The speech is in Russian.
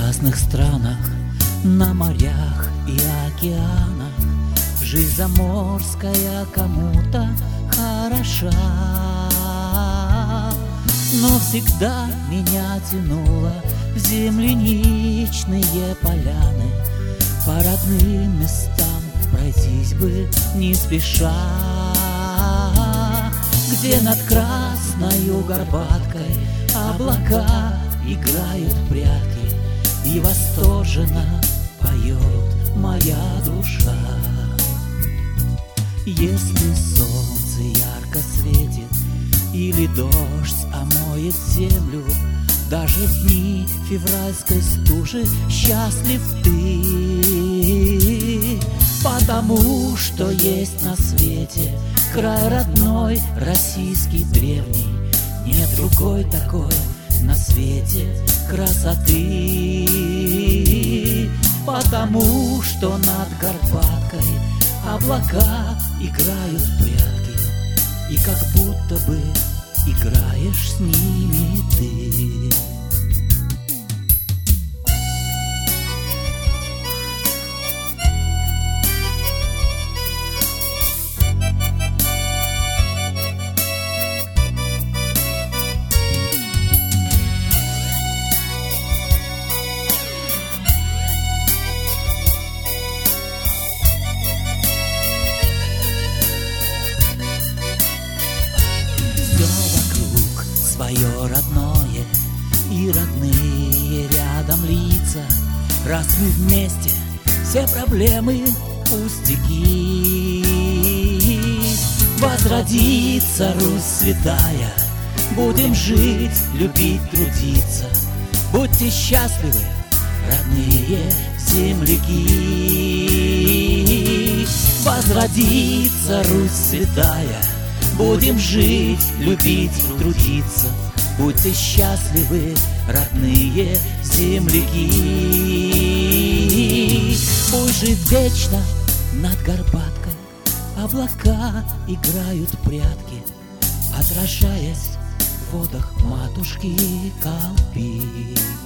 разных странах, на морях и океанах жизнь заморская кому-то хороша. Но всегда меня тянуло в земляничные поляны, по родным местам пройтись бы не спеша, где над красною горбаткой облака играют в прятки, и восторженно поет моя душа. Если солнце ярко светит или дождь омоет землю, даже в дни февральской стужи счастлив ты, потому что есть на свете край родной, российский древний. Нет другой такой на свете красоты, потому что над Карпаткой облака играют в прятки, и как будто бы играешь с ними ты. Свое родное и родные рядом лица. Раз мы вместе, все проблемы пустяки. Возродится Русь святая, будем жить, любить, трудиться. Будьте счастливы, родные земляки. Возродится Русь святая, будем жить, любить, трудиться. Будьте счастливы, родные земляки. Пусть же вечно над Карпаткой облака играют в прятки, отражаясь в водах матушки Колпи.